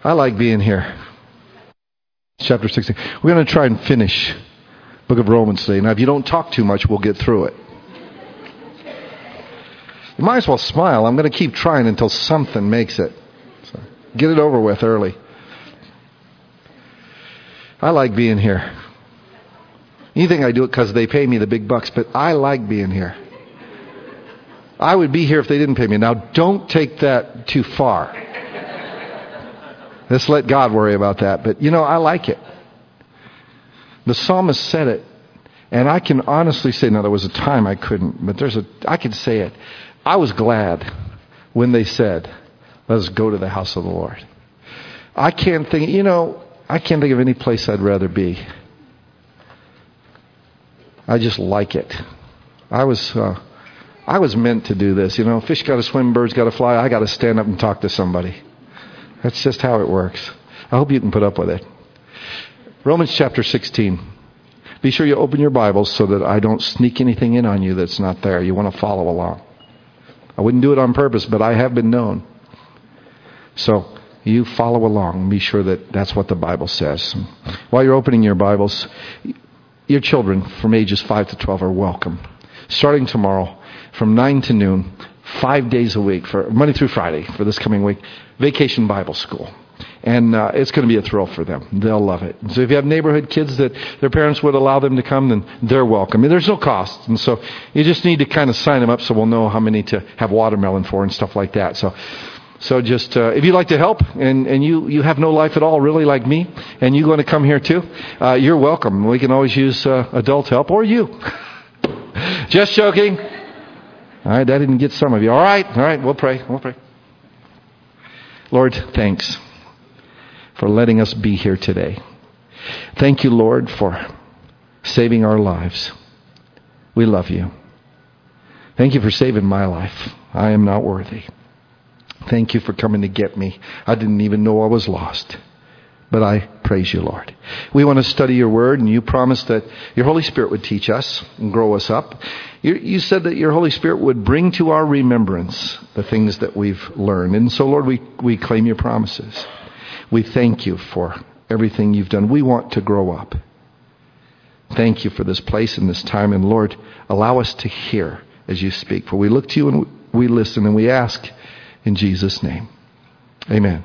I like being here. Chapter 16. We're going to try and finish the book of Romans today. Now, if you don't talk too much, we'll get through it. You might as well smile. I'm going to keep trying until something makes it. So get it over with early. I like being here. You think I do it because they pay me the big bucks, but I like being here. I would be here if they didn't pay me. Now, don't take that too far. Let's let God worry about that. But, I like it. The psalmist said it. And I can honestly say, now there was a time I couldn't, but I could say it. I was glad when they said, let's go to the house of the Lord. I can't think of any place I'd rather be. I just like it. I was meant to do this. Fish got to swim, birds got to fly. I got to stand up and talk to somebody. That's just how it works. I hope you can put up with it. Romans chapter 16. Be sure you open your Bibles so that I don't sneak anything in on you that's not there. You want to follow along. I wouldn't do it on purpose, but I have been known. So you follow along. Be sure that that's what the Bible says. While you're opening your Bibles, your children from ages 5 to 12 are welcome. Starting tomorrow from 9 to noon, 5 days a week, for Monday through Friday for this coming week, Vacation Bible School. And it's going to be a thrill for them. They'll love it. And so if you have neighborhood kids that their parents would allow them to come, then they're welcome. And there's no cost. And so you just need to kind of sign them up so we'll know how many to have watermelon for and stuff like that. So just, if you'd like to help and you have no life at all, really like me, and you want to come here too, you're welcome. We can always use adult help or you. Just joking. All right, that didn't get some of you. All right, we'll pray. Lord, thanks for letting us be here today. Thank you, Lord, for saving our lives. We love you. Thank you for saving my life. I am not worthy. Thank you for coming to get me. I didn't even know I was lost. But I praise you, Lord. We want to study your word, and you promised that your Holy Spirit would teach us and grow us up. You said that your Holy Spirit would bring to our remembrance the things that we've learned. And so, Lord, we claim your promises. We thank you for everything you've done. We want to grow up. Thank you for this place and this time. And Lord, allow us to hear as you speak. For we look to you and we listen and we ask in Jesus' name. Amen.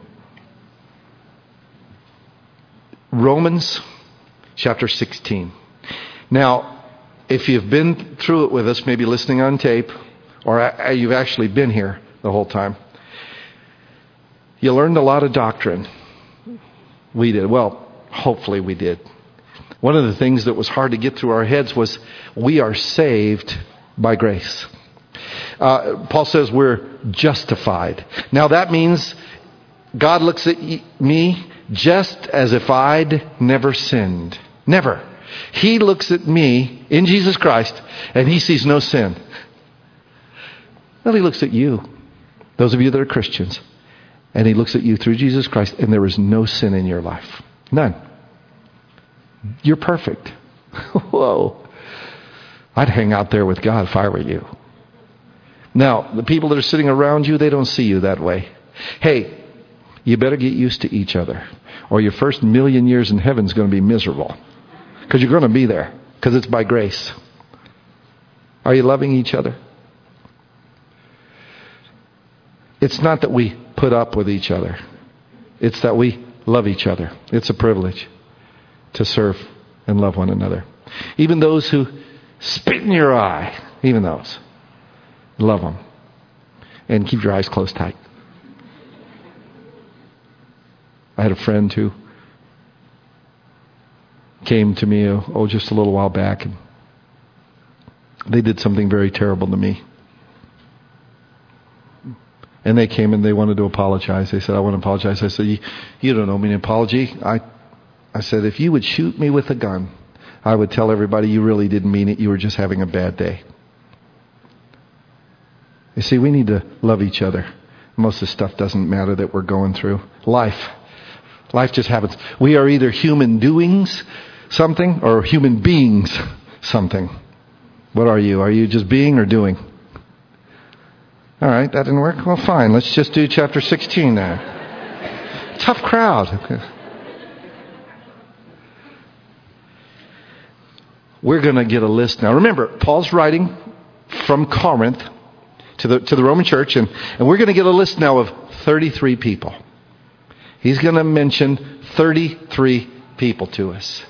Romans chapter 16. Now, if you've been through it with us, maybe listening on tape, or you've actually been here the whole time, you learned a lot of doctrine. We did. Well, hopefully we did. One of the things that was hard to get through our heads was we are saved by grace. Paul says we're justified. Now that means God looks at me just as if I'd never sinned. Never. He looks at me in Jesus Christ and he sees no sin. Well, he looks at you, those of you that are Christians, and he looks at you through Jesus Christ and there is no sin in your life. None. You're perfect. Whoa. I'd hang out there with God if I were you. Now, the people that are sitting around you, they don't see you that way. Hey, you better get used to each other, or your first million years in heaven is going to be miserable. Because you're going to be there, because it's by grace. Are you loving each other? It's not that we put up with each other. It's that we love each other. It's a privilege to serve and love one another. Even those who spit in your eye, even those, love them. And keep your eyes closed tight. I had a friend who came to me just a little while back, and they did something very terrible to me. And they came and they wanted to apologize. They said, I want to apologize. I said, you don't owe me an apology. I said, if you would shoot me with a gun, I would tell everybody you really didn't mean it. You were just having a bad day. You see, we need to love each other. Most of the stuff doesn't matter that we're going through. Life just happens. We are either human doings something or human beings something. What are you? Are you just being or doing? All right, that didn't work? Well, fine. Let's just do chapter 16 now. tough crowd. We're going to get a list now. Remember, Paul's writing from Corinth to the Roman church, and we're going to get a list now of 33 people. He's going to mention 33 people to us.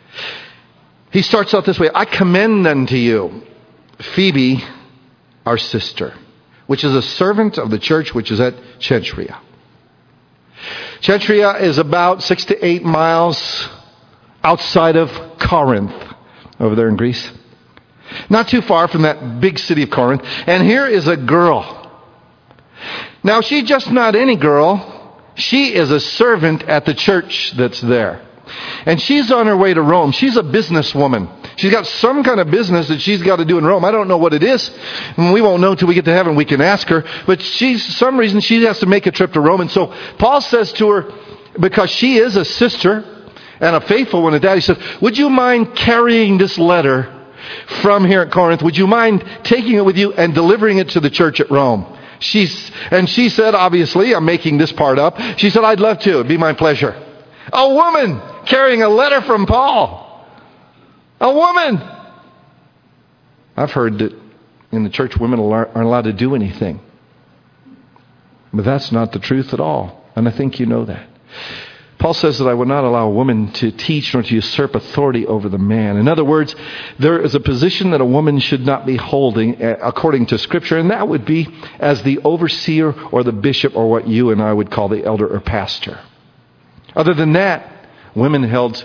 He starts out this way. I commend unto you Phoebe, our sister, which is a servant of the church which is at Cenchrea. Cenchrea is about 6 to 8 miles outside of Corinth, over there in Greece. Not too far from that big city of Corinth. And here is a girl. Now, she's just not any girl. She is a servant at the church that's there. And she's on her way to Rome. She's a businesswoman. She's got some kind of business that she's got to do in Rome. I don't know what it is. And we won't know until we get to heaven. We can ask her. But some reason she has to make a trip to Rome. And so Paul says to her, because she is a sister and a faithful one at that, he says, would you mind carrying this letter from here at Corinth? Would you mind taking it with you and delivering it to the church at Rome? She said, obviously, I'm making this part up. She said, I'd love to. It'd be my pleasure. A woman carrying a letter from Paul. A woman. I've heard that in the church women aren't allowed to do anything. But that's not the truth at all. And I think you know that. Paul says that I would not allow a woman to teach nor to usurp authority over the man. In other words, there is a position that a woman should not be holding according to Scripture, and that would be as the overseer or the bishop or what you and I would call the elder or pastor. Other than that, women held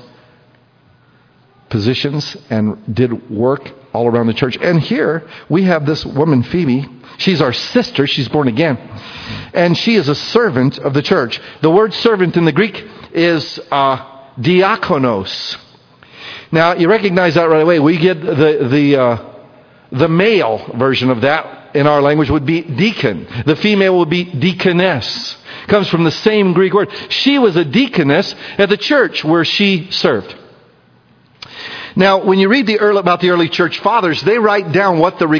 positions and did work all around the church. And here we have this woman, Phoebe. She's our sister. She's born again. And she is a servant of the church. The word servant in the Greek is diakonos. Now, you recognize that right away. We get the male version of that in our language would be deacon. The female would be deaconess. Comes from the same Greek word. She was a deaconess at the church where she served. Now, when you read about the early church fathers, they write down what the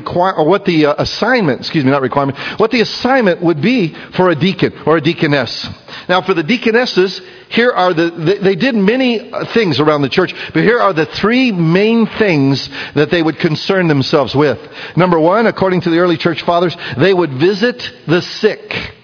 assignment would be for a deacon or a deaconess. Now, for the deaconesses, they did many things around the church, but here are the 3 main things that they would concern themselves with. Number 1, according to the early church fathers, they would visit the sick.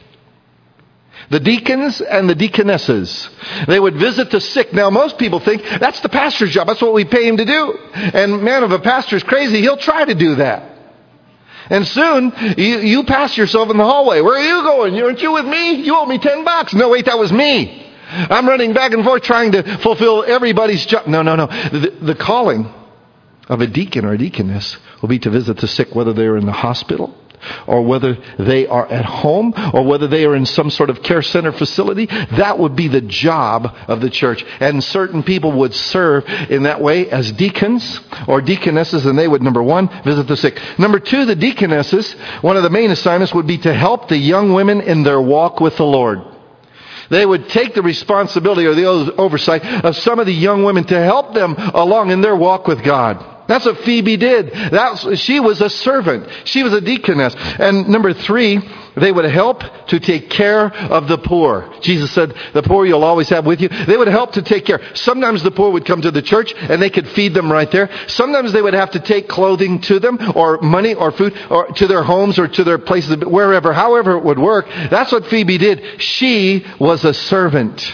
The deacons and the deaconesses. They would visit the sick. Now, most people think that's the pastor's job. That's what we pay him to do. And man, if a pastor's crazy, he'll try to do that. And soon, you pass yourself in the hallway. Where are you going? Aren't you with me? You owe me $10. No, wait, that was me. I'm running back and forth trying to fulfill everybody's job. No. The calling of a deacon or a deaconess will be to visit the sick, whether they're in the hospital, or whether they are at home, or whether they are in some sort of care center facility. That would be the job of the church. And certain people would serve in that way as deacons or deaconesses, and they would, number 1, visit the sick. Number 2, the deaconesses, one of the main assignments would be to help the young women in their walk with the Lord. They would take the responsibility or the oversight of some of the young women to help them along in their walk with God. That's what Phoebe did. She was a servant. She was a deaconess. And number 3, they would help to take care of the poor. Jesus said, the poor you'll always have with you. They would help to take care. Sometimes the poor would come to the church and they could feed them right there. Sometimes they would have to take clothing to them, or money or food, or to their homes or to their places, wherever, however it would work. That's what Phoebe did. She was a servant.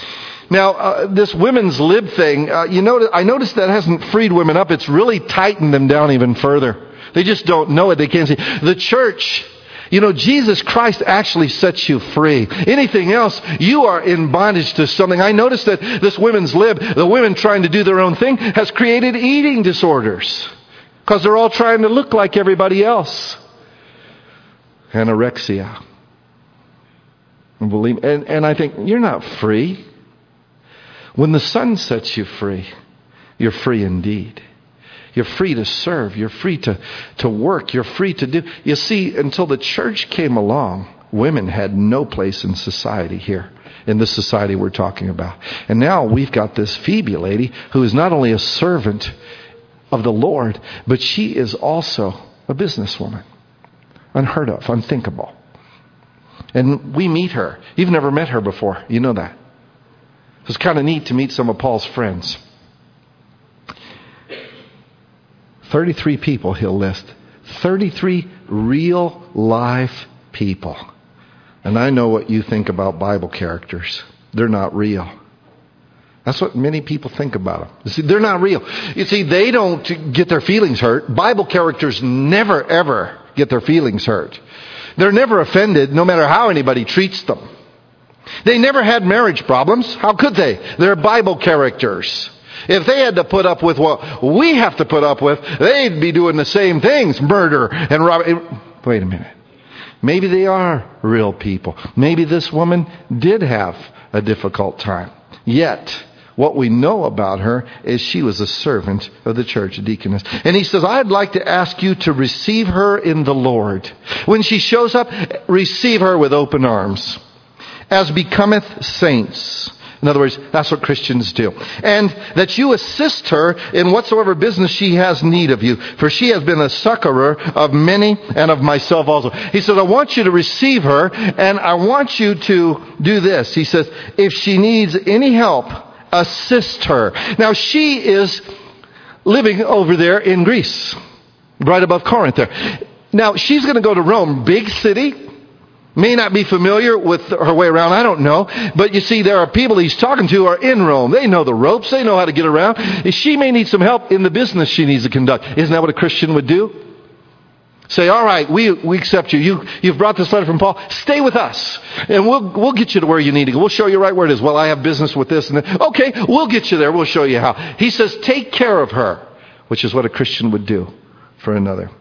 Now, this women's lib thing, I noticed that hasn't freed women up. It's really tightened them down even further. They just don't know it. They can't see. The church, Jesus Christ actually sets you free. Anything else, you are in bondage to something. I noticed that this women's lib, the women trying to do their own thing, has created eating disorders. Because they're all trying to look like everybody else. Anorexia. And I think, you're not free. When the Son sets you free, you're free indeed. You're free to serve. You're free to work. You're free to do. You see, until the church came along, women had no place in society here, in this society we're talking about. And now we've got this Phoebe lady who is not only a servant of the Lord, but she is also a businesswoman. Unheard of, unthinkable. And we meet her. You've never met her before. You know that. It's kind of neat to meet some of Paul's friends. 33 people he'll list. 33 real live people. And I know what you think about Bible characters. They're not real. That's what many people think about them. You see, they're not real. You see, they don't get their feelings hurt. Bible characters never, ever get their feelings hurt. They're never offended, no matter how anybody treats them. They never had marriage problems. How could they? They're Bible characters. If they had to put up with what we have to put up with, they'd be doing the same things. Murder and robbery. Wait a minute. Maybe they are real people. Maybe this woman did have a difficult time. Yet, what we know about her is she was a servant of the church, a deaconess. And he says, I'd like to ask you to receive her in the Lord. When she shows up, receive her with open arms, as becometh saints. In other words, that's what Christians do. And that you assist her in whatsoever business she has need of you. For she has been a succorer of many and of myself also. He says, I want you to receive her, and I want you to do this. He says, if she needs any help, assist her. Now, she is living over there in Greece, right above Corinth there. Now, she's going to go to Rome, big city. May not be familiar with her way around, I don't know. But you see, there are people he's talking to who are in Rome. They know the ropes. They know how to get around. She may need some help in the business she needs to conduct. Isn't that what a Christian would do? Say, all right, we accept you. You've brought this letter from Paul. Stay with us, and we'll get you to where you need to go. We'll show you right where it is. Well, I have business with this and that. Okay, we'll get you there. We'll show you how. He says, take care of her, which is what a Christian would do for another.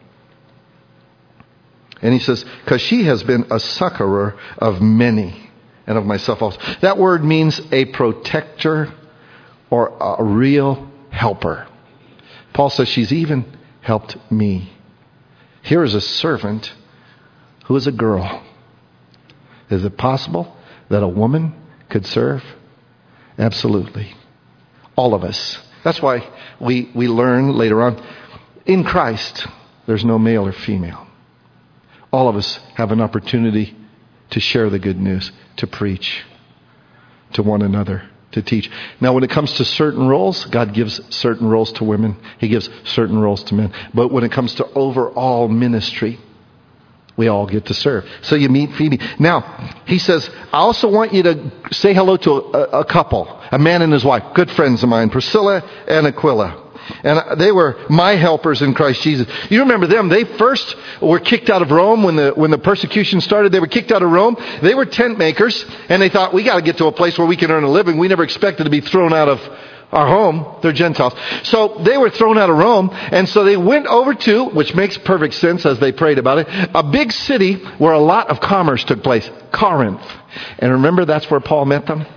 And he says, because she has been a succorer of many, and of myself also. That word means a protector or a real helper. Paul says she's even helped me. Here is a servant who is a girl. Is it possible that a woman could serve? Absolutely. All of us. That's why we learn later on, in Christ, there's no male or female. All of us have an opportunity to share the good news, to preach to one another, to teach. Now, when it comes to certain roles, God gives certain roles to women. He gives certain roles to men. But when it comes to overall ministry, we all get to serve. So you meet Phoebe. Now, he says, I also want you to say hello to a couple, a man and his wife, good friends of mine, Priscilla and Aquila. And they were my helpers in Christ Jesus. You remember them. They first were kicked out of Rome when the persecution started. They were kicked out of Rome. They were tent makers. And they thought, we got to get to a place where we can earn a living. We never expected to be thrown out of our home. They're Gentiles. So they were thrown out of Rome. And so they went over to, which makes perfect sense as they prayed about it, a big city where a lot of commerce took place, Corinth. And remember, that's where Paul met them.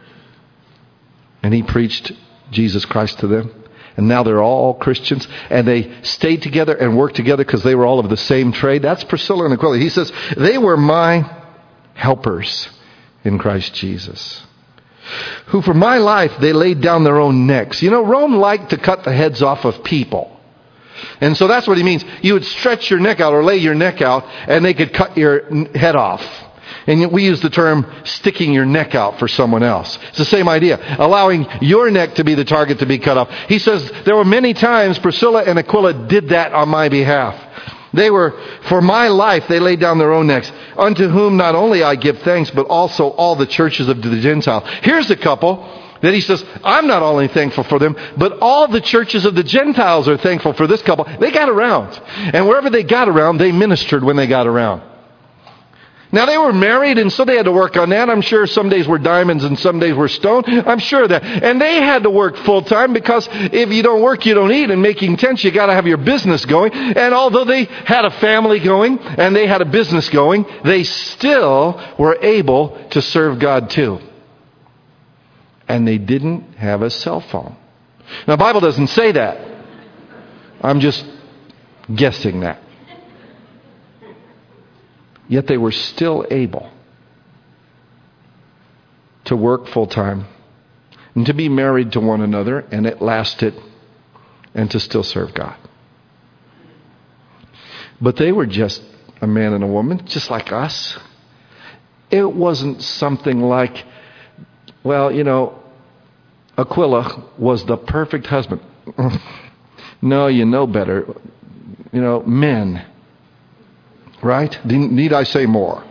And he preached Jesus Christ to them. And now they're all Christians, and they stayed together and worked together because they were all of the same trade. That's Priscilla and Aquila. He says, they were my helpers in Christ Jesus, who for my life, they laid down their own necks. You know, Rome liked to cut the heads off of people. And so that's what he means. You would stretch your neck out or lay your neck out, and they could cut your head off. And we use the term sticking your neck out for someone else. It's the same idea. Allowing your neck to be the target to be cut off. He says there were many times Priscilla and Aquila did that on my behalf. They were, for my life, they laid down their own necks. Unto whom not only I give thanks, but also all the churches of the Gentiles. Here's a couple that he says, I'm not only thankful for them, but all the churches of the Gentiles are thankful for this couple. They got around. And wherever they got around, they ministered when they got around. Now, they were married, and so they had to work on that. I'm sure some days were diamonds and some days were stone. I'm sure of that. And they had to work full time because if you don't work, you don't eat. And making tents, you got to have your business going. And although they had a family going and they had a business going, they still were able to serve God too. And they didn't have a cell phone. Now, the Bible doesn't say that. I'm just guessing that. Yet they were still able to work full time and to be married to one another, and it lasted, and to still serve God. But they were just a man and a woman, just like us. It wasn't something like, well, Aquila was the perfect husband. No, you know better. Men. Right? Need I say more?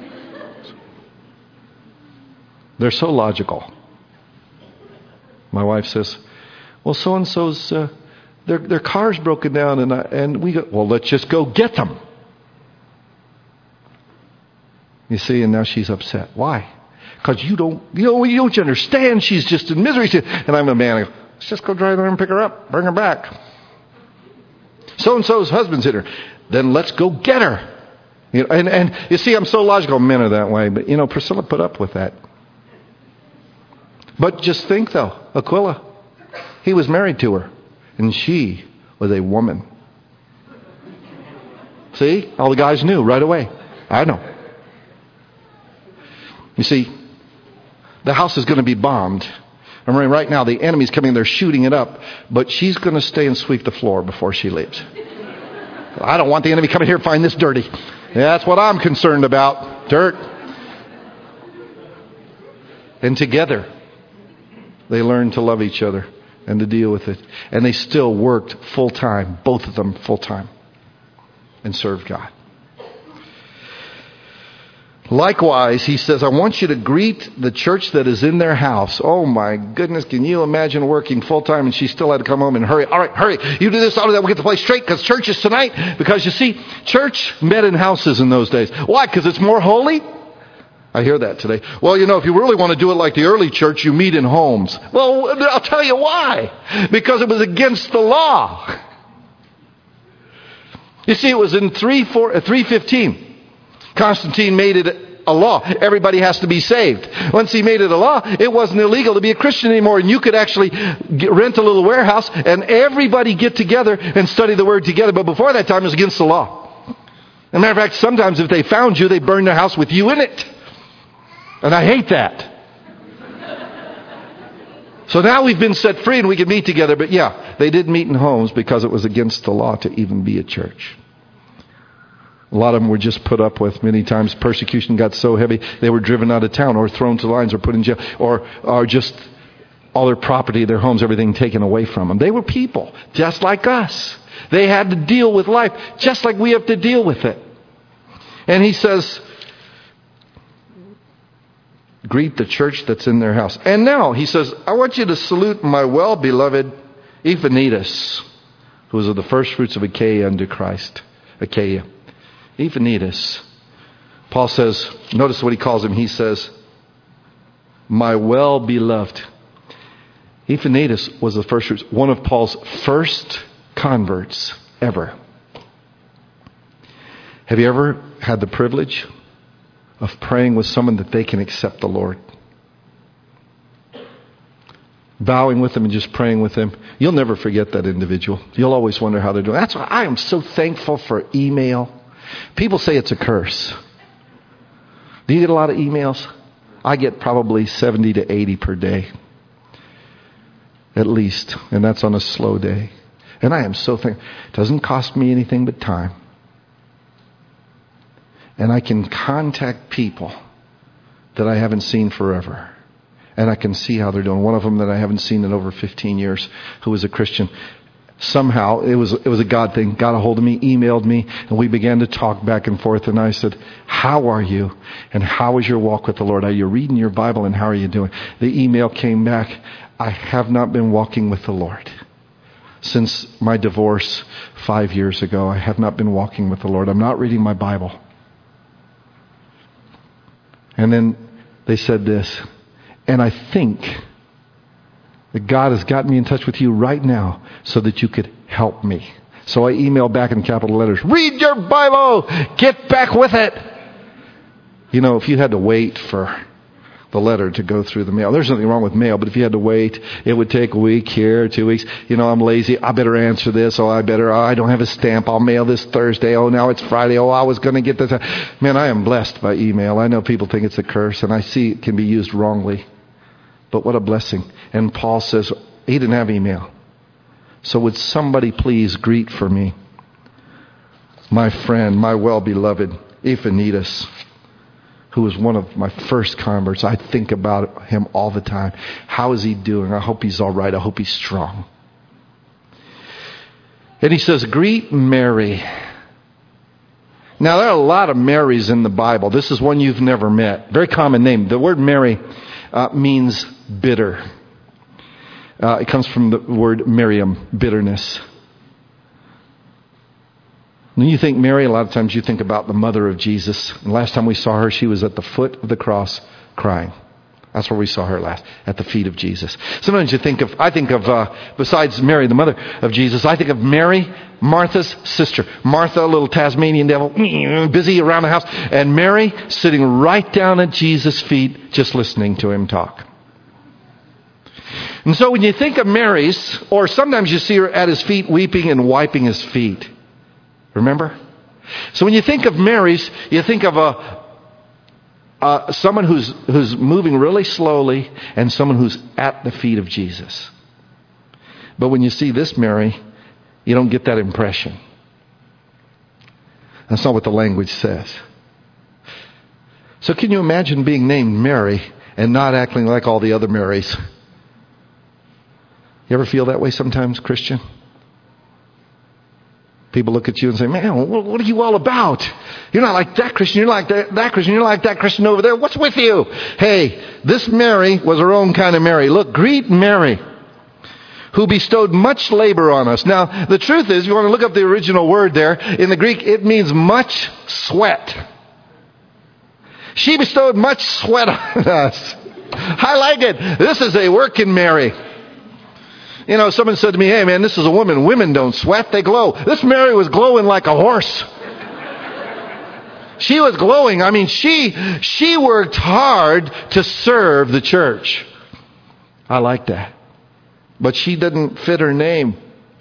They're so logical. My wife says, well, so-and-so's, their car's broken down, and we go, well, let's just go get them. You see, and now she's upset. Why? Because you don't understand. She's just in misery. And I'm a man. I go, let's just go drive there and pick her up. Bring her back. So-and-so's husband's hit her. Then let's go get her. And you see, I'm so logical. Men are that way. But, Priscilla put up with that. But just think, though. Aquila, he was married to her. And she was a woman. See? All the guys knew right away. I know. You see, the house is going to be bombed. I mean, right now, the enemy's coming. They're shooting it up. But she's going to stay and sweep the floor before she leaves. I don't want the enemy coming here and find this dirty. That's what I'm concerned about. Dirt. And together, they learned to love each other and to deal with it. And they still worked full time, both of them full time, and served God. Likewise, he says, I want you to greet the church that is in their house. Oh my goodness, can you imagine working full time and she still had to come home and hurry. All right, hurry. You do this, I'll do that. We'll get the place straight because church is tonight. Because you see, church met in houses in those days. Why? Because it's more holy? I hear that today. Well, if you really want to do it like the early church, you meet in homes. Well, I'll tell you why. Because it was against the law. You see, it was in 315. Constantine made it a law. Everybody has to be saved. Once he made it a law, it wasn't illegal to be a Christian anymore. And you could actually rent a little warehouse and everybody get together and study the Word together. But before that time, it was against the law. As a matter of fact, sometimes if they found you, they burned their house with you in it. And I hate that. So now we've been set free and we can meet together. But yeah, they did meet in homes because it was against the law to even be a church. A lot of them were just put up with. Many times persecution got so heavy they were driven out of town or thrown to lines or put in jail or just all their property, their homes, everything taken away from them. They were people just like us. They had to deal with life just like we have to deal with it. And he says, greet the church that's in their house. And now he says, I want you to salute my well-beloved Epaphras, who was of the first fruits of Achaia unto Christ. Achaia. Epaphras. Paul says, notice what he calls him. He says, my well-beloved. Epaphras was the first fruits, one of Paul's first converts ever. Have you ever had the privilege of praying with someone that they can accept the Lord? Bowing with them and just praying with them. You'll never forget that individual. You'll always wonder how they're doing. That's why I am so thankful for email. People say it's a curse. Do you get a lot of emails? I get probably 70 to 80 per day. At least. And that's on a slow day. And I am so thankful. It doesn't cost me anything but time. And I can contact people that I haven't seen forever. And I can see how they're doing. One of them that I haven't seen in over 15 years, who was a Christian. Somehow, it was a God thing, got a hold of me, emailed me, and we began to talk back and forth. And I said, how are you? And how is your walk with the Lord? Are you reading your Bible? And how are you doing? The email came back, I have not been walking with the Lord. Since my divorce 5 years ago, I have not been walking with the Lord. I'm not reading my Bible. And then they said this, and I think that God has got me in touch with you right now so that you could help me. So I emailed back in capital letters, read your Bible, get back with it. If you had to wait for the letter to go through the mail, there's nothing wrong with mail, but if you had to wait, it would take a week here, 2 weeks. I'm lazy. I better answer this. I don't have a stamp. I'll mail this Thursday. Now it's Friday. I was going to get this. Man, I am blessed by email. I know people think it's a curse, and I see it can be used wrongly. But what a blessing. And Paul says he didn't have email. So would somebody please greet for me my friend, my well-beloved Epaphras, who was one of my first converts. I think about him all the time. How is he doing? I hope he's all right. I hope he's strong. And he says, greet Mary. Now, there are a lot of Marys in the Bible. This is one you've never met. Very common name. The word Mary means bitter. It comes from the word Miriam, bitterness. When you think Mary, a lot of times you think about the mother of Jesus. And last time we saw her, she was at the foot of the cross crying. That's where we saw her last, at the feet of Jesus. Sometimes I think of, besides Mary, the mother of Jesus, I think of Mary, Martha's sister. Martha, a little Tasmanian devil, busy around the house. And Mary sitting right down at Jesus' feet, just listening to him talk. And so when you think of Mary's, or sometimes you see her at his feet weeping and wiping his feet. Remember? So when you think of Mary's, you think of someone who's moving really slowly and someone who's at the feet of Jesus. But when you see this Mary, you don't get that impression. That's not what the language says. So can you imagine being named Mary and not acting like all the other Marys? You ever feel that way sometimes, Christian? People look at you and say, man, what are you all about? You're not like that Christian. You're like that Christian. You're like that Christian over there. What's with you? Hey, this Mary was her own kind of Mary. Look, greet Mary, who bestowed much labor on us. Now, the truth is, if you want to look up the original word there, in the Greek, it means much sweat. She bestowed much sweat on us. I like it. This is a working Mary. You know, someone said to me, hey man, this is a woman. Women don't sweat, they glow. This Mary was glowing like a horse. She was glowing. I mean, she worked hard to serve the church. I like that. But she didn't fit her name.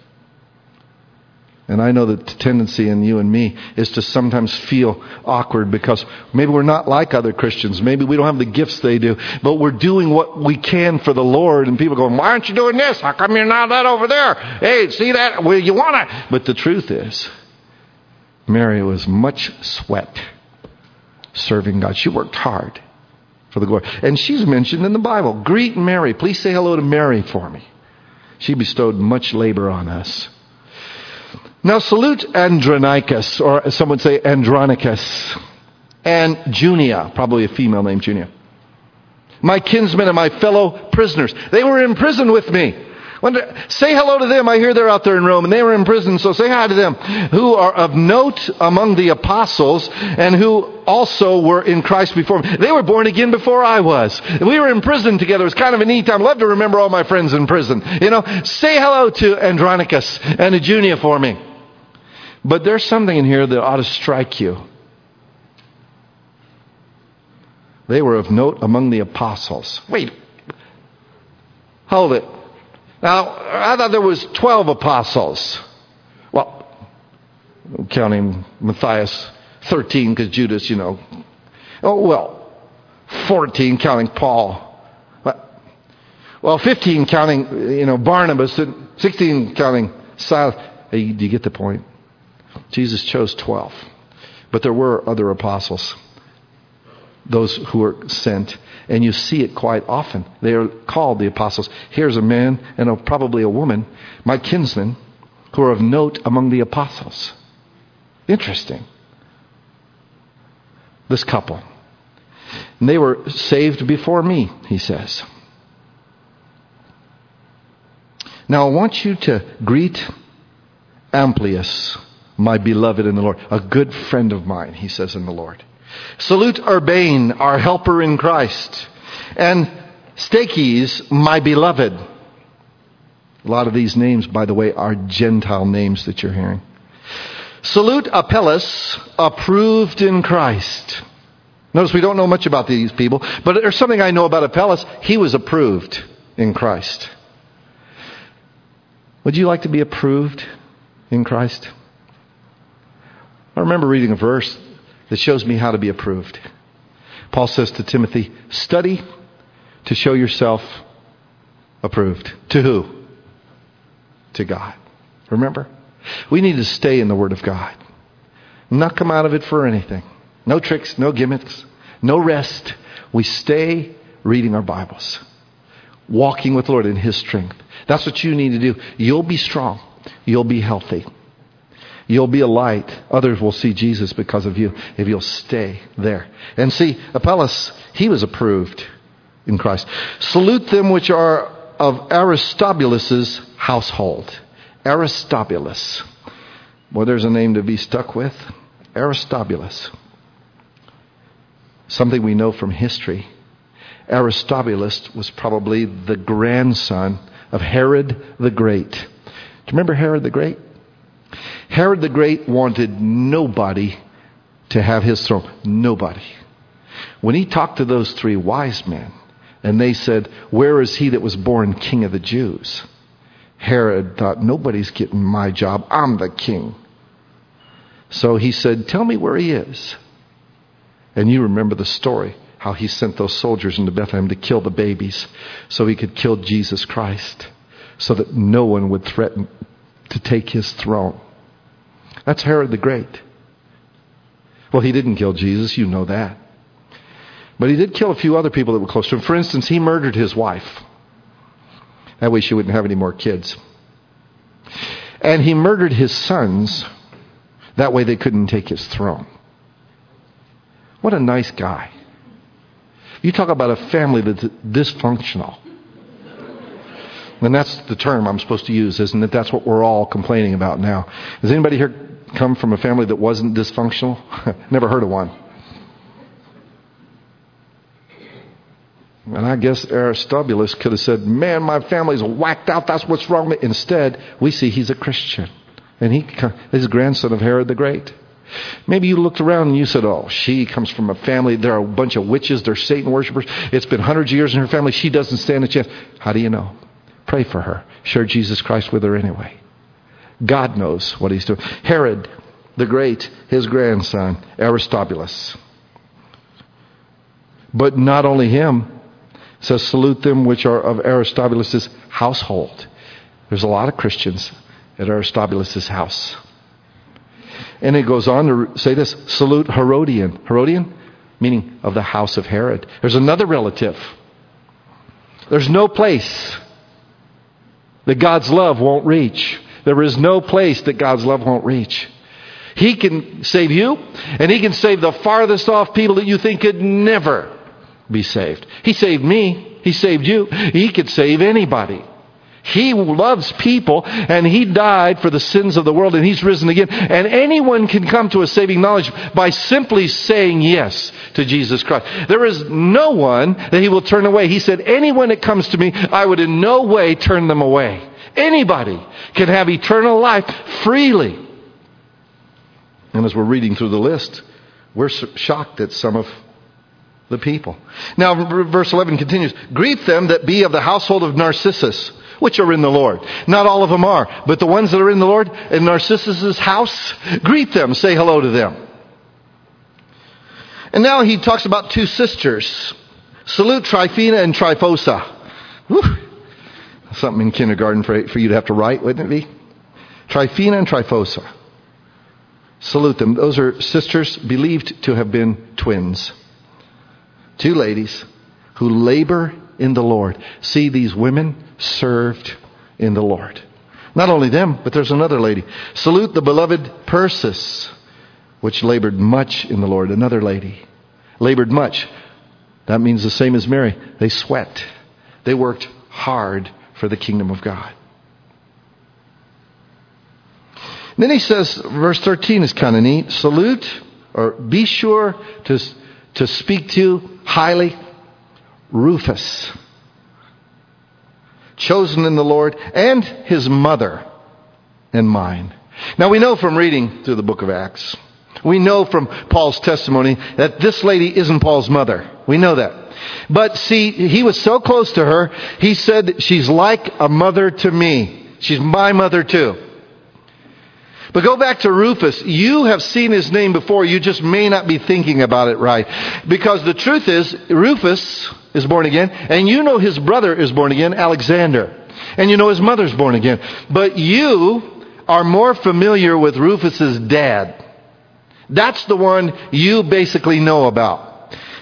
And I know that the tendency in you and me is to sometimes feel awkward because maybe we're not like other Christians. Maybe we don't have the gifts they do. But we're doing what we can for the Lord. And people go, why aren't you doing this? How come you're not that over there? Hey, see that? Well, you want to. But the truth is, Mary was much sweat serving God. She worked hard for the glory. And she's mentioned in the Bible. Greet Mary. Please say hello to Mary for me. She bestowed much labor on us. Now salute Andronicus, or some would say Andronicus, and Junia, probably a female named Junia, my kinsmen and my fellow prisoners. They were in prison with me. Say hello to them. I hear they're out there in Rome, and they were in prison, so say hi to them, who are of note among the apostles, and who also were in Christ before me. They were born again before I was. We were in prison together. It was kind of a neat time. I love to remember all my friends in prison. You know, say hello to Andronicus and to Junia for me. But there's something in here that ought to strike you. They were of note among the apostles. Wait. Hold it. Now, I thought there was 12 apostles. Well, counting Matthias, 13 because Judas, you know. Oh, well, 14 counting Paul. Well, 15 counting, you know, Barnabas, and 16 counting Silas. Hey, do you get the point? Jesus chose 12. But there were other apostles, those who were sent. And you see it quite often. They are called the apostles. Here's a man and probably a woman, my kinsmen, who are of note among the apostles. Interesting. This couple. And they were saved before me, he says. Now I want you to greet Amplius, my beloved in the Lord, a good friend of mine, he says in the Lord. Salute Urbane, our helper in Christ, and Stachys, my beloved. A lot of these names, by the way, are Gentile names that you're hearing. Salute Apelles, approved in Christ. Notice we don't know much about these people, but there's something I know about Apelles. He was approved in Christ. Would you like to be approved in Christ? I remember reading a verse that shows me how to be approved. Paul says to Timothy, study to show yourself approved. To who? To God. Remember? We need to stay in the Word of God. Not come out of it for anything. No tricks, no gimmicks, No rest. We stay reading our Bibles, walking with the Lord in His strength. That's what you need to do. You'll be strong. You'll be healthy. You'll be a light. Others will see Jesus because of you if you'll stay there. And see, Apollos, he was approved in Christ. Salute them which are of Aristobulus' household. Aristobulus. Boy, there's a name to be stuck with. Aristobulus. Something we know from history. Aristobulus was probably the grandson of Herod the Great. Do you remember Herod the Great? Herod the Great wanted nobody to have his throne. Nobody. When he talked to those three wise men, and they said, "Where is he that was born King of the Jews?" Herod thought, nobody's getting my job. I'm the king. So he said, "Tell me where he is." And you remember the story, how he sent those soldiers into Bethlehem to kill the babies so he could kill Jesus Christ, so that no one would threaten to take his throne. That's Herod the Great. Well, he didn't kill Jesus, you know that. But he did kill a few other people that were close to him. For instance, he murdered his wife. That way she wouldn't have any more kids. And he murdered his sons. That way they couldn't take his throne. What a nice guy. You talk about a family that's dysfunctional. And that's the term I'm supposed to use, isn't it? That's what we're all complaining about now. Has anybody here come from a family that wasn't dysfunctional? Never heard of one. And I guess Aristobulus could have said, "Man, my family's whacked out. That's what's wrong with me." Instead, we see he's a Christian. And he's a grandson of Herod the Great. Maybe you looked around and you said, "Oh, she comes from a family. They're a bunch of witches. They're Satan worshipers. It's been hundreds of years in her family. She doesn't stand a chance." How do you know? Pray for her. Share Jesus Christ with her anyway. God knows what he's doing. Herod the Great, his grandson, Aristobulus. But not only him. It says, "Salute them which are of Aristobulus' household." There's a lot of Christians at Aristobulus' house. And it goes on to say this, "Salute Herodian." Herodian, meaning of the house of Herod. There's another relative. There's no place that God's love won't reach. There is no place that God's love won't reach. He can save you, and He can save the farthest off people that you think could never be saved. He saved me. He saved you. He could save anybody. He loves people, and He died for the sins of the world, and He's risen again. And anyone can come to a saving knowledge by simply saying yes to Jesus Christ. There is no one that He will turn away. He said, "Anyone that comes to me, I would in no way turn them away." Anybody can have eternal life freely. And as we're reading through the list, we're shocked at some of the people. Now, verse 11 continues, "Greet them that be of the household of Narcissus, which are in the Lord." Not all of them are, but the ones that are in the Lord, in Narcissus' house, greet them, say hello to them. And now he talks about two sisters. "Salute Tryphena and Tryphosa." Whew. Something in kindergarten for you to have to write, wouldn't it be? Tryphena and Tryphosa. Salute them. Those are sisters believed to have been twins. Two ladies who labor in the Lord. See, these women served in the Lord. Not only them, but there's another lady. "Salute the beloved Persis, which labored much in the Lord." Another lady. Labored much. That means the same as Mary. They sweat. They worked hard for the kingdom of God. Then he says, verse 13 is kind of neat. "Salute," or be sure to speak to highly, Rufus, chosen in the Lord, and his mother and mine. Now we know from reading through the book of Acts, we know from Paul's testimony that this lady isn't Paul's mother. We know that. But see, he was so close to her, he said, "She's like a mother to me. She's my mother too." But go back to Rufus. You have seen his name before. You just may not be thinking about it right. Because the truth is, Rufus is born again. And you know his brother is born again, Alexander. And you know his mother's born again. But you are more familiar with Rufus's dad. That's the one you basically know about.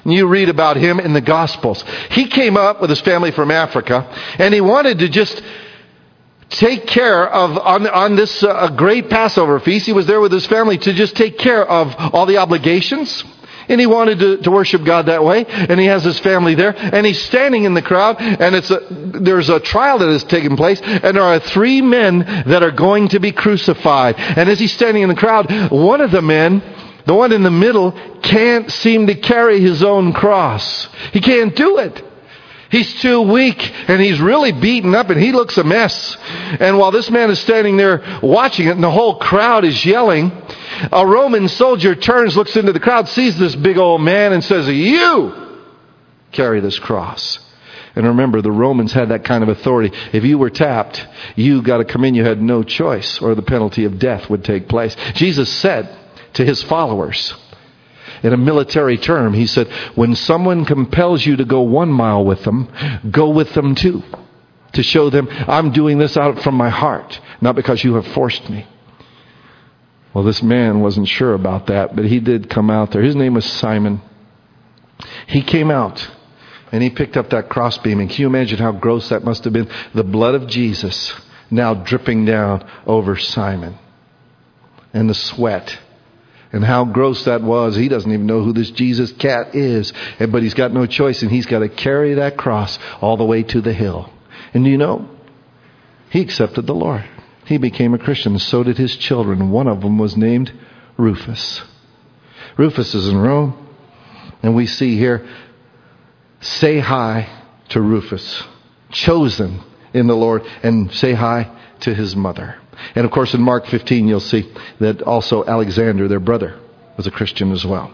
You read about him in the Gospels. He came up with his family from Africa, and he wanted to just take care of, on this great Passover feast, he was there with his family to just take care of all the obligations. And he wanted to worship God that way. And he has his family there. And he's standing in the crowd. And there's a trial that is taking place. And there are 3 men that are going to be crucified. And as he's standing in the crowd, one of the men, the one in the middle, can't seem to carry his own cross. He can't do it. He's too weak, and he's really beaten up, and he looks a mess. And while this man is standing there watching it, and the whole crowd is yelling, a Roman soldier turns, looks into the crowd, sees this big old man, and says, "You carry this cross." And remember, the Romans had that kind of authority. If you were tapped, you got to come in. You had no choice, or the penalty of death would take place. Jesus said to his followers, in a military term, he said, when someone compels you to go 1 mile with them, go with them too. To show them, I'm doing this out from my heart, not because you have forced me. Well, this man wasn't sure about that, but he did come out there. His name was Simon. He came out, and he picked up that crossbeam. And can you imagine how gross that must have been? The blood of Jesus now dripping down over Simon. And the sweat. And how gross that was. He doesn't even know who this Jesus cat is. But he's got no choice, and he's got to carry that cross all the way to the hill. And do you know? He accepted the Lord. He became a Christian. So did his children. One of them was named Rufus. Rufus is in Rome. And we see here, say hi to Rufus. Chosen in the Lord. And say hi to his mother. And of course in Mark 15 you'll see that also Alexander, their brother, was a Christian as well.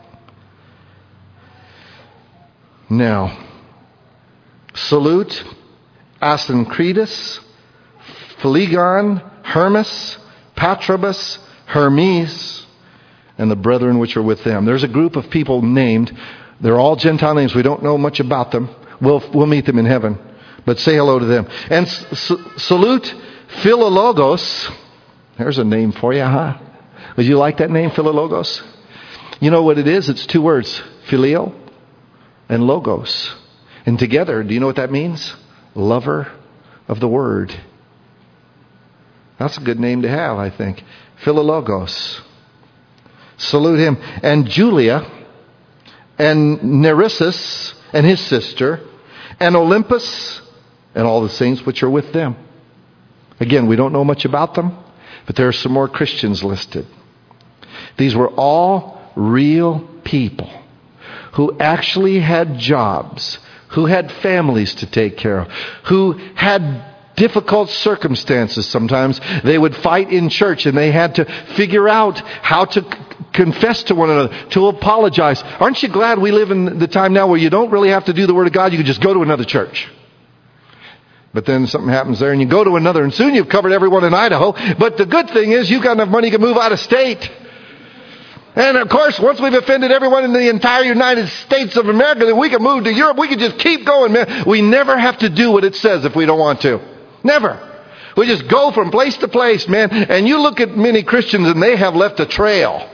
Now, salute Asyncritus, Phlegon, Hermas, Patrobas, Hermes, and the brethren which are with them. There's a group of people named. They're all Gentile names. We don't know much about them. We'll meet them in heaven. But say hello to them. And salute Philologos. There's a name for you, huh? Would you like that name, Philologos? You know what it is? It's 2 words. Phileo and logos. And together, do you know what that means? Lover of the word. That's a good name to have, I think. Philologos. Salute him. And Julia and Nereus and his sister and Olympus and all the saints which are with them. Again, we don't know much about them, but there are some more Christians listed. These were all real people who actually had jobs, who had families to take care of, who had difficult circumstances sometimes. They would fight in church, and they had to figure out how to confess to one another, to apologize. Aren't you glad we live in the time now where you don't really have to do the Word of God? You can just go to another church. But then something happens there, and you go to another, and soon you've covered everyone in Idaho. But the good thing is you've got enough money you can move out of state. And of course, once we've offended everyone in the entire United States of America, then we can move to Europe. We can just keep going, man. We never have to do what it says if we don't want to. Never. We just go from place to place, man. And you look at many Christians, and they have left a trail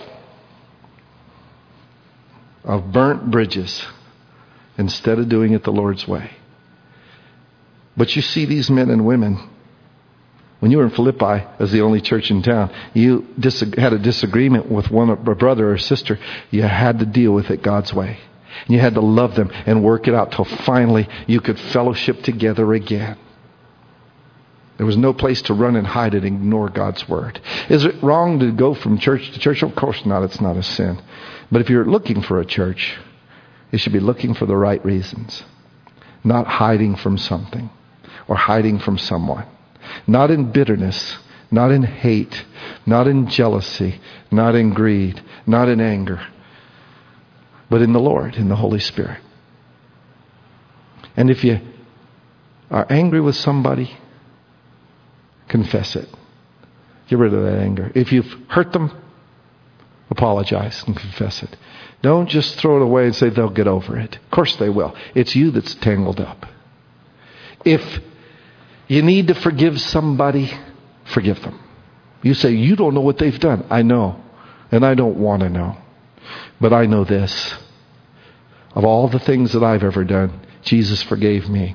of burnt bridges instead of doing it the Lord's way. But you see these men and women. When you were in Philippi as the only church in town, you had a disagreement with a brother or sister. You had to deal with it God's way. And you had to love them and work it out till finally you could fellowship together again. There was no place to run and hide and ignore God's word. Is it wrong to go from church to church? Of course not. It's not a sin. But if you're looking for a church, you should be looking for the right reasons. Not hiding from something or hiding from someone. Not in bitterness, not in hate, not in jealousy, not in greed, not in anger, but in the Lord, in the Holy Spirit. And if you are angry with somebody, confess it. Get rid of that anger. If you've hurt them, apologize and confess it. Don't just throw it away and say they'll get over it. Of course they will. It's you that's tangled up. If you need to forgive somebody, forgive them. You say, you don't know what they've done. I know. And I don't want to know. But I know this. of all the things that I've ever done, Jesus forgave me.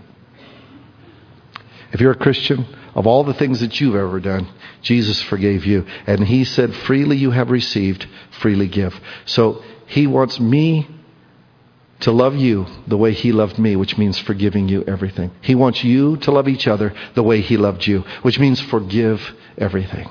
If you're a Christian, of all the things that you've ever done, Jesus forgave you. And He said, freely you have received, freely give. So He wants me to love you the way He loved me, which means forgiving you everything. He wants you to love each other the way He loved you, which means forgive everything.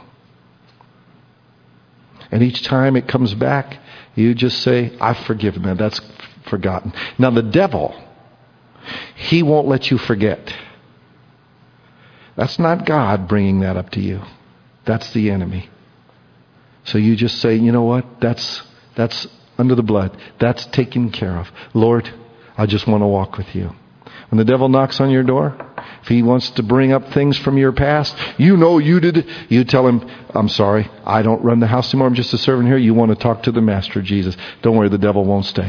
And each time it comes back, you just say, I've forgiven them. That's forgotten. Now the devil, he won't let you forget. That's not God bringing that up to you. That's the enemy. So you just say, you know what? That's under the blood. That's taken care of. Lord, I just want to walk with you. When the devil knocks on your door, if he wants to bring up things from your past, you know you did it. You tell him, I'm sorry, I don't run the house anymore. I'm just a servant here. You want to talk to the Master Jesus. Don't worry, the devil won't stay.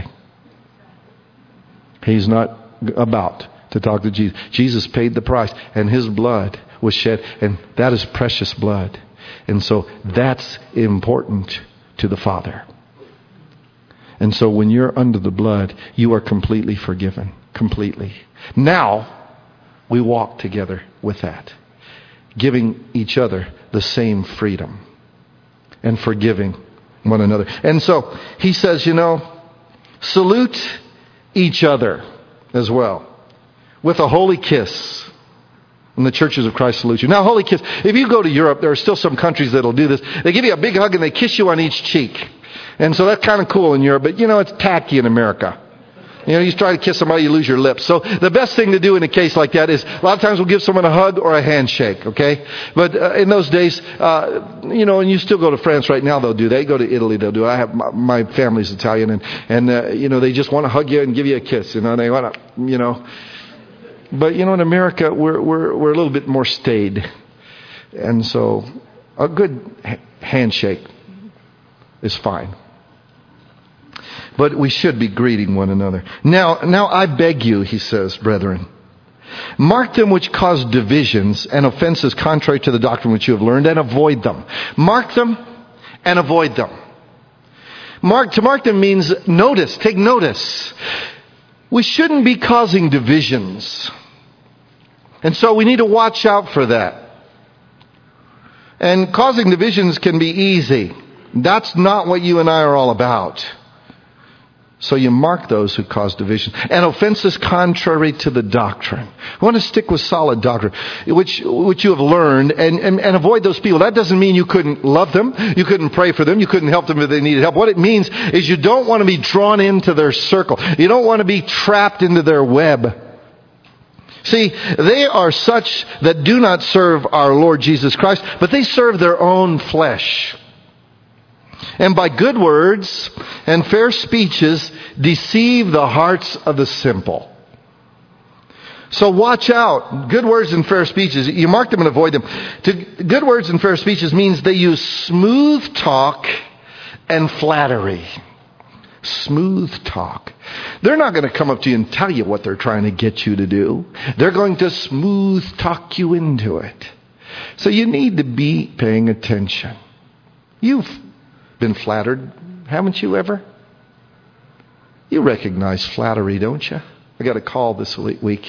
He's not about to talk to Jesus. Jesus paid the price, and His blood was shed, and that is precious blood. And so that's important to the Father. And so when you're under the blood, you are completely forgiven. Completely. Now, we walk together with that. Giving each other the same freedom. And forgiving one another. And so, he says, salute each other as well. With a holy kiss. And the churches of Christ salute you. Now, holy kiss. If you go to Europe, there are still some countries that'll do this. They give you a big hug and they kiss you on each cheek. And so that's kind of cool in Europe, but it's tacky in America. You try to kiss somebody, you lose your lips. So the best thing to do in a case like that is, a lot of times we'll give someone a hug or a handshake, okay? But in those days, and you still go to France right now, they'll do that. You go to Italy, they'll do it. I have my family's Italian, and they just want to hug you and give you a kiss. They want to, But in America, we're a little bit more staid, and so a good handshake is fine. But we should be greeting one another. Now I beg you, he says, brethren, mark them which cause divisions and offenses contrary to the doctrine which you have learned, and avoid them. Mark them and avoid them. To mark them means notice, take notice. We shouldn't be causing divisions. And so we need to watch out for that. And causing divisions can be easy. That's not what you and I are all about. So you mark those who cause division. And offenses contrary to the doctrine. We want to stick with solid doctrine, which you have learned, and avoid those people. That doesn't mean you couldn't love them. You couldn't pray for them. You couldn't help them if they needed help. What it means is you don't want to be drawn into their circle. You don't want to be trapped into their web. See, they are such that do not serve our Lord Jesus Christ, but they serve their own flesh. And by good words and fair speeches deceive the hearts of the simple. So watch out. Good words and fair speeches, you mark them and avoid them. Good words and fair speeches means they use smooth talk and flattery. Smooth talk. They're not going to come up to you and tell you what they're trying to get you to do. They're going to smooth talk you into it. So you need to be paying attention. You've been flattered, haven't you ever? You recognize flattery, don't you? I got a call this week.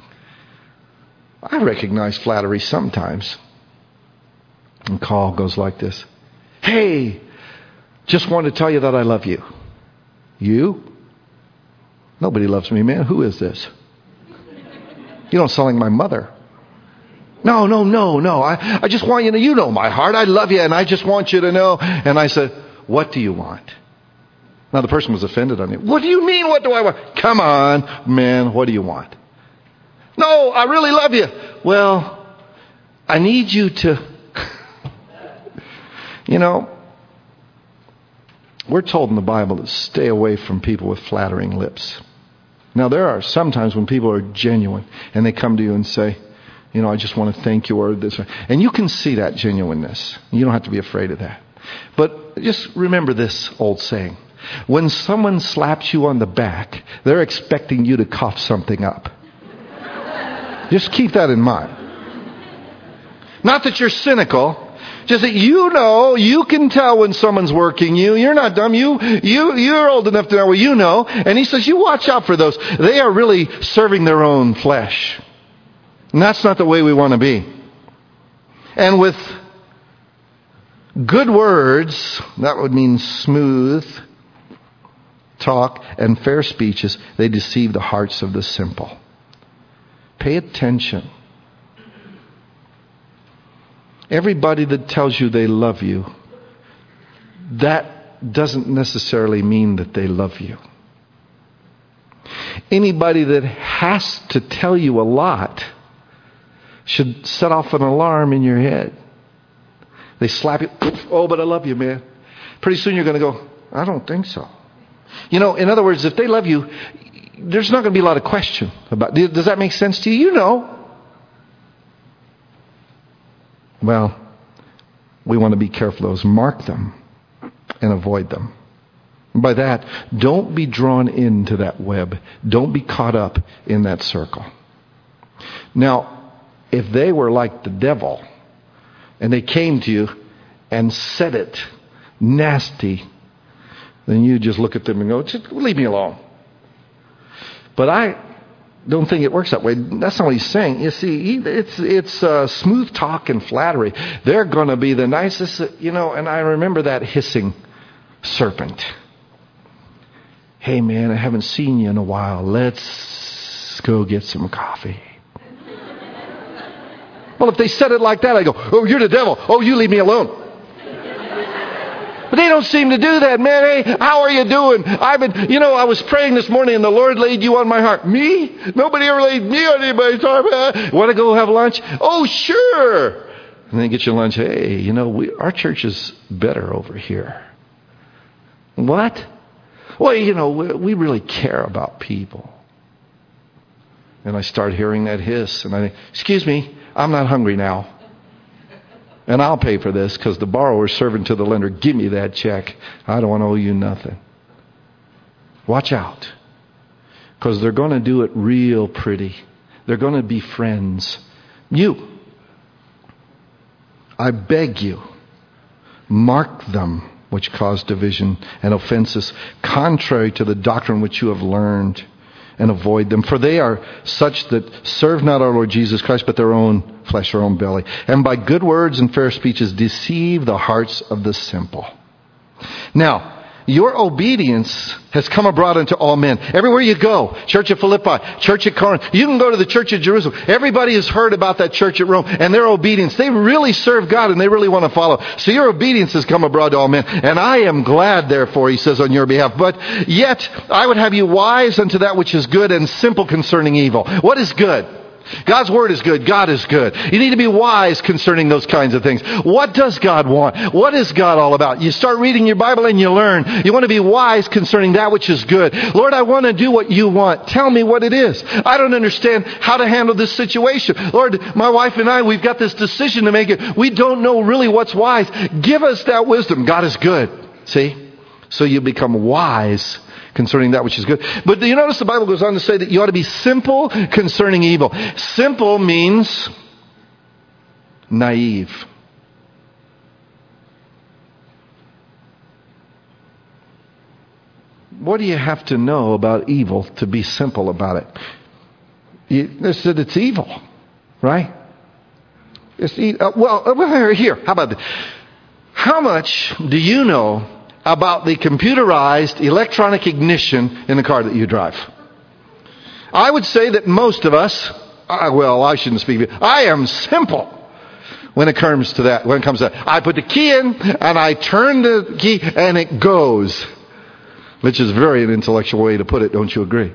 I recognize flattery sometimes. And the call goes like this. Hey, just wanted to tell you that I love you. You? Nobody loves me, man. Who is this? You don't sound like my mother. No. I just want you to, you know my heart. I love you and I just want you to know. And I said, what do you want? Now the person was offended on me. What do you mean, what do I want? Come on, man, what do you want? No, I really love you. Well, I need you to, we're told in the Bible to stay away from people with flattering lips. Now there are sometimes when people are genuine and they come to you and say, I just want to thank you or this. And you can see that genuineness. You don't have to be afraid of that. But just remember this old saying. When someone slaps you on the back, they're expecting you to cough something up. Just keep that in mind. Not that you're cynical. Just that you can tell when someone's working you. You're not dumb. You're old enough to know what you know. And he says, you watch out for those. They are really serving their own flesh. And that's not the way we want to be. And with good words, that would mean smooth talk and fair speeches, they deceive the hearts of the simple. Pay attention. Everybody that tells you they love you, that doesn't necessarily mean that they love you. Anybody that has to tell you a lot should set off an alarm in your head. They slap you. Oh, but I love you, man. Pretty soon you're going to go, I don't think so. In other words, if they love you, there's not going to be a lot of question about it. Does that make sense to you? Well, we want to be careful of those. Mark them and avoid them. And by that, don't be drawn into that web. Don't be caught up in that circle. Now, if they were like the devil and they came to you and said it nasty, then you just look at them and go, just leave me alone. But I don't think it works that way. That's not what he's saying. You see, it's smooth talk and flattery. They're going to be the nicest, and I remember that hissing serpent. Hey man, I haven't seen you in a while. Let's go get some coffee. Well, if they said it like that, I go, oh, you're the devil. Oh, you leave me alone. But they don't seem to do that, man. Hey, how are you doing? I was praying this morning and the Lord laid you on my heart. Me? Nobody ever laid me on anybody's heart. Want to go have lunch? Oh, sure. And then get your lunch. Hey, our church is better over here. What? Well, we really care about people. And I start hearing that hiss and I think, excuse me, I'm not hungry now. And I'll pay for this because the borrower's serving to the lender. Give me that check. I don't want to owe you nothing. Watch out. Because they're going to do it real pretty. They're going to be friends. I beg you, mark them which cause division and offenses, contrary to the doctrine which you have learned, and avoid them. For they are such that serve not our Lord Jesus Christ, but their own flesh, their own belly. And by good words and fair speeches deceive the hearts of the simple. Now, your obedience has come abroad unto all men. Everywhere you go, Church of Philippi, Church at Corinth, you can go to the Church of Jerusalem. Everybody has heard about that church at Rome and their obedience. They really serve God and they really want to follow. So your obedience has come abroad to all men. And I am glad, therefore, he says, on your behalf. But yet, I would have you wise unto that which is good and simple concerning evil. What is good? God's word is good. God is good. You need to be wise concerning those kinds of things. What does God want? What is God all about? You start reading your Bible and you learn. You want to be wise concerning that which is good. Lord, I want to do what you want. Tell me what it is. I don't understand how to handle this situation. Lord, my wife and I, we've got this decision to make it. We don't know really what's wise. Give us that wisdom. God is good. See? So you become wise concerning that which is good. But do you notice the Bible goes on to say that you ought to be simple concerning evil. Simple means naive. What do you have to know about evil to be simple about it? They said it's evil, right? Here, how about this? How much do you know about the computerized electronic ignition in the car that you drive? I would say that most of us, I shouldn't speak. I am simple when it comes to that. I put the key in and I turn the key and it goes. Which is very an intellectual way to put it, don't you agree?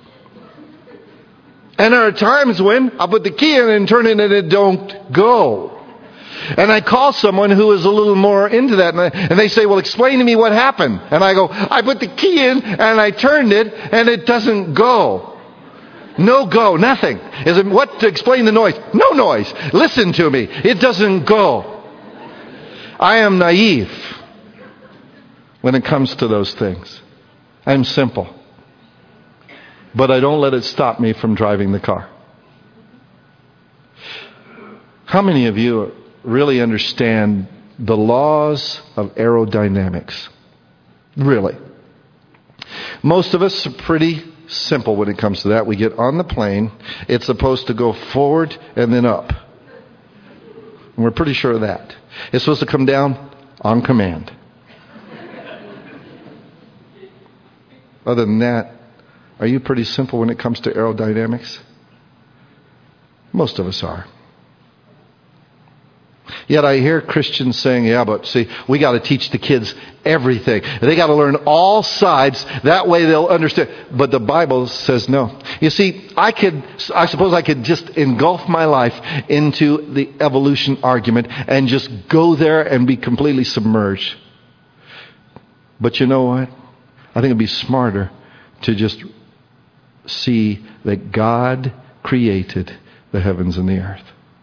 And there are times when I put the key in and turn it and it don't go. And I call someone who is a little more into that, and they say, well, explain to me what happened. And I go, I put the key in, and I turned it, and it doesn't go. No go, nothing. Is it what to explain the noise? No noise. Listen to me. It doesn't go. I am naive when it comes to those things. I'm simple. But I don't let it stop me from driving the car. How many of you really understand the laws of aerodynamics. Really. Most of us are pretty simple when it comes to that. We get on the plane. It's supposed to go forward and then up. And we're pretty sure of that. It's supposed to come down on command. Other than that, are you pretty simple when it comes to aerodynamics? Most of us are. Yet I hear Christians saying, yeah, but see, we got to teach the kids everything. They got to learn all sides. That way they'll understand. But the Bible says no. You see, I suppose I could just engulf my life into the evolution argument and just go there and be completely submerged. But you know what? I think it'd be smarter to just see that God created the heavens and the earth.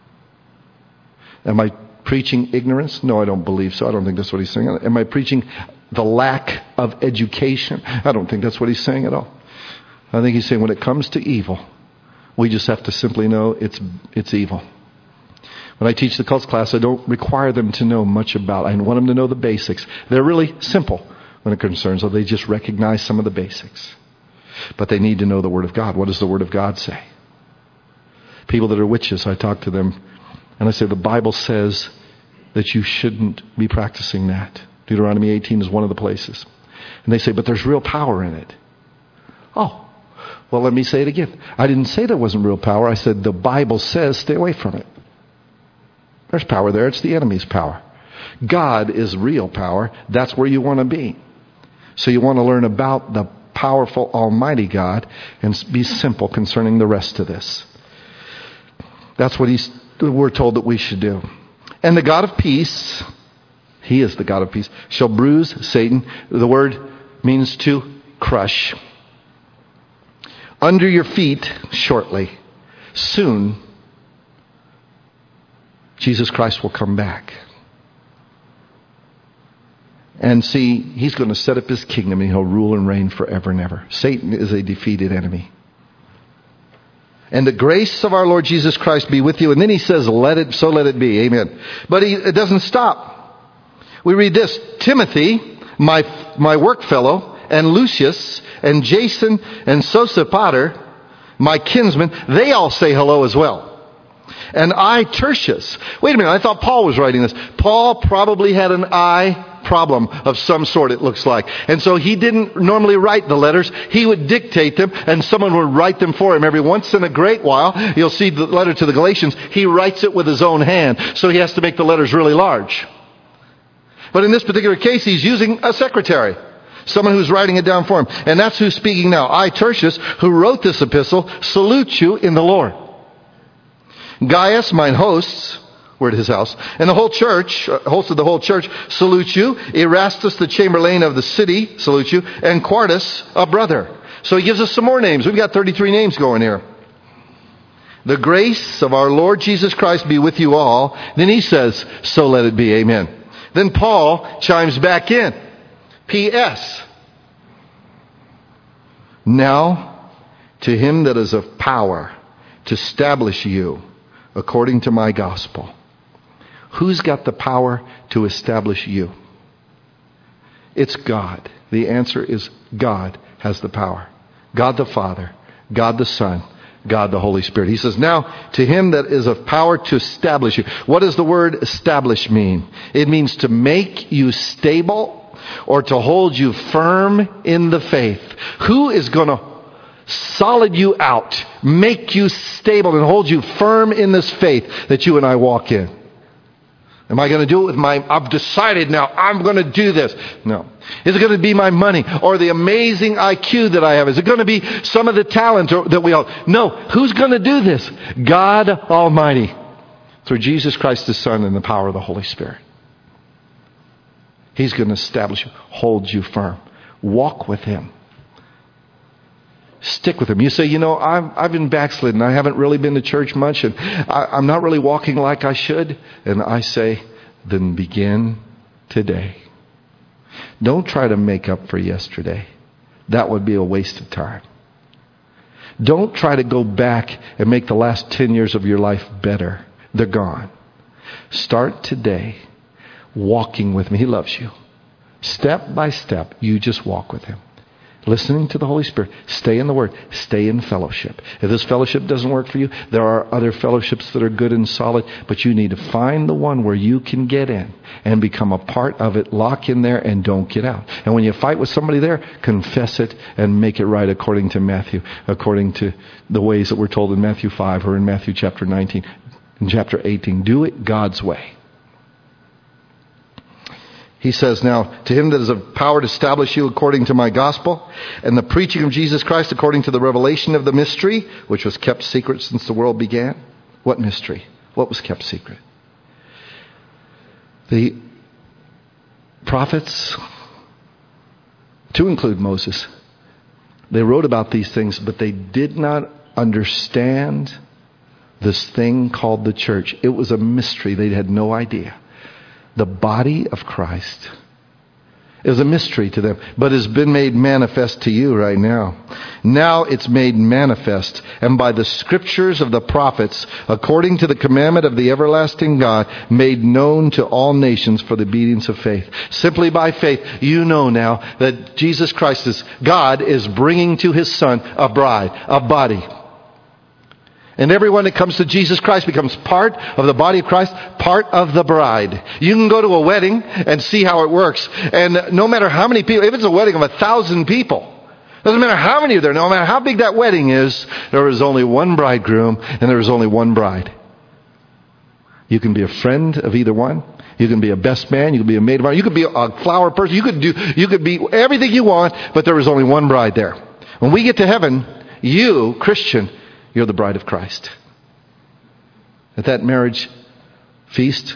Am I preaching ignorance? No, I don't believe so. I don't think that's what he's saying. Am I preaching the lack of education? I don't think that's what he's saying at all. I think he's saying when it comes to evil, we just have to simply know it's evil. When I teach the cults class, I don't require them to know much about it. I want them to know the basics. They're really simple when it concerns them. They just recognize some of the basics. But they need to know the Word of God. What does the Word of God say? People that are witches, I talk to them and I say, the Bible says that you shouldn't be practicing that. Deuteronomy 18 is one of the places. And they say, but there's real power in it. Oh, well, let me say it again. I didn't say there wasn't real power. I said the Bible says stay away from it. There's power there. It's the enemy's power. God is real power. That's where you want to be. So you want to learn about the powerful Almighty God and be simple concerning the rest of this. That's what we're told that we should do. And the God of peace, He is the God of peace, shall bruise Satan. The word means to crush. Under your feet shortly. Soon, Jesus Christ will come back. And see, He's going to set up His kingdom and He'll rule and reign forever and ever. Satan is a defeated enemy. And the grace of our Lord Jesus Christ be with you. And then he says, let it be. Amen. But it doesn't stop. We read this. Timothy, my work fellow, and Lucius, and Jason, and Sosipater, my kinsmen, they all say hello as well. And I, Tertius. Wait a minute, I thought Paul was writing this. Paul probably had an eye problem of some sort, it looks like. And so he didn't normally write the letters. He would dictate them and someone would write them for him. Every once in a great while, you'll see the letter to the Galatians, he writes it with his own hand. So he has to make the letters really large. But in this particular case, he's using a secretary. Someone who's writing it down for him. And that's who's speaking now. I, Tertius, who wrote this epistle, salute you in the Lord. Gaius, mine hosts, we're at his house, and the whole church, host of the whole church, salute you. Erastus, the chamberlain of the city, salute you. And Quartus, a brother. So he gives us some more names. We've got 33 names going here. The grace of our Lord Jesus Christ be with you all. Then he says, so let it be. Amen. Then Paul chimes back in. P.S. Now, to him that is of power to establish you according to my gospel. Who's got the power to establish you? It's God. The answer is God has the power. God the Father, God the Son, God the Holy Spirit. He says, now to him that is of power to establish you. What does the word establish mean? It means to make you stable or to hold you firm in the faith. Who is going to solid you out, make you stable and hold you firm in this faith that you and I walk in? Am I going to do it with I've decided now I'm going to do this? No. Is it going to be my money or the amazing IQ that I have? Is it going to be some of the talent that we all? No. Who's going to do this? God Almighty. Through Jesus Christ the Son and the power of the Holy Spirit. He's going to establish you, hold you firm. Walk with Him. Stick with Him. You say, I've been backslidden. I haven't really been to church much and I'm not really walking like I should. And I say, then begin today. Don't try to make up for yesterday. That would be a waste of time. Don't try to go back and make the last 10 years of your life better. They're gone. Start today. walking with me. He loves you. Step by step, you just walk with Him. Listening to the Holy Spirit. Stay in the Word. Stay in fellowship. If this fellowship doesn't work for you, there are other fellowships that are good and solid, but you need to find the one where you can get in and become a part of it. Lock in there and don't get out. And when you fight with somebody there, confess it and make it right according to Matthew, according to the ways that we're told in Matthew 5 or in Matthew chapter 19, in chapter 18. Do it God's way. He says, now, to Him that is of power to establish you according to my gospel, and the preaching of Jesus Christ according to the revelation of the mystery, which was kept secret since the world began. What mystery? What was kept secret? The prophets, to include Moses, they wrote about these things, but they did not understand this thing called the church. It was a mystery. They had no idea. The body of Christ is a mystery to them, but has been made manifest to you right now. Now it's made manifest, and by the scriptures of the prophets, according to the commandment of the everlasting God, made known to all nations for the obedience of faith. Simply by faith, you know now that Jesus Christ God is bringing to His Son a bride, a body. And everyone that comes to Jesus Christ becomes part of the body of Christ, part of the bride. You can go to a wedding and see how it works. And no matter how many people, if it's a wedding of 1,000 people, doesn't matter how many are there, no matter how big that wedding is, there is only one bridegroom and there is only one bride. You can be a friend of either one. You can be a best man. You can be a maid of honor. You could be a flower person. You could be everything you want, but there is only one bride there. When we get to heaven, you, Christian, you're the bride of Christ. At that marriage feast,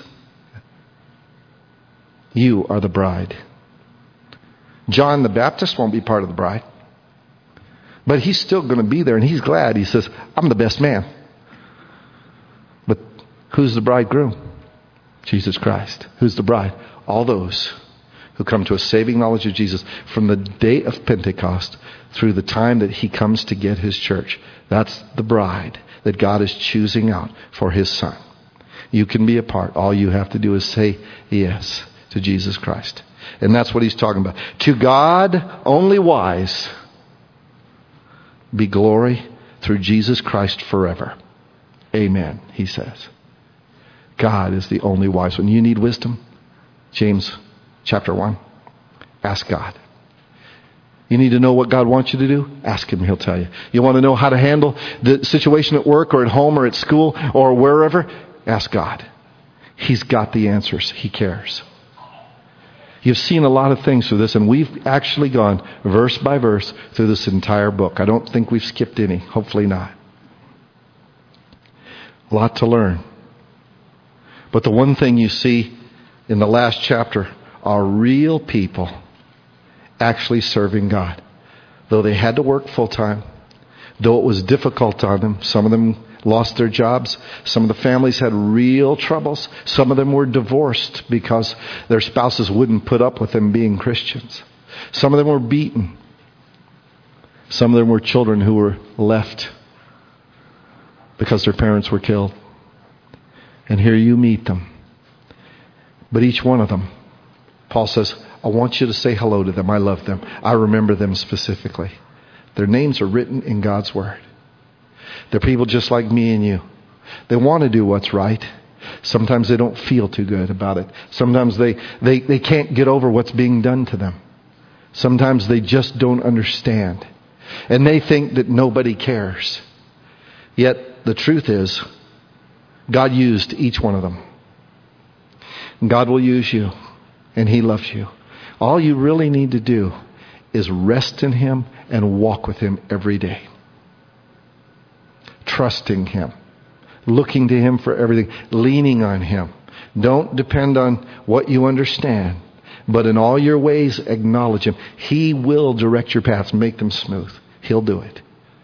you are the bride. John the Baptist won't be part of the bride. But he's still going to be there, and he's glad. He says, I'm the best man. But who's the bridegroom? Jesus Christ. Who's the bride? All those who come to a saving knowledge of Jesus from the day of Pentecost through the time that He comes to get His church. That's the bride that God is choosing out for His Son. You can be a part. All you have to do is say yes to Jesus Christ. And that's what He's talking about. To God, only wise, be glory through Jesus Christ forever. Amen, He says. God is the only wise one. You need wisdom? James chapter 1. Ask God. You need to know what God wants you to do? Ask Him, He'll tell you. You want to know how to handle the situation at work or at home or at school or wherever? Ask God. He's got the answers. He cares. You've seen a lot of things through this, and we've actually gone verse by verse through this entire book. I don't think we've skipped any. Hopefully not. A lot to learn. But the one thing you see in the last chapter are real people actually serving God. Though they had to work full time, though it was difficult on them, some of them lost their jobs, some of the families had real troubles, some of them were divorced because their spouses wouldn't put up with them being Christians. Some of them were beaten. Some of them were children who were left because their parents were killed. And here you meet them. But each one of them, Paul says, I want you to say hello to them. I love them. I remember them specifically. Their names are written in God's Word. They're people just like me and you. They want to do what's right. Sometimes they don't feel too good about it. Sometimes they can't get over what's being done to them. Sometimes they just don't understand. And they think that nobody cares. Yet the truth is, God used each one of them. God will use you, and He loves you. All you really need to do is rest in Him and walk with Him every day. Trusting Him. Looking to Him for everything. Leaning on Him. Don't depend on what you understand, but in all your ways acknowledge Him. He will direct your paths, make them smooth. He'll do it.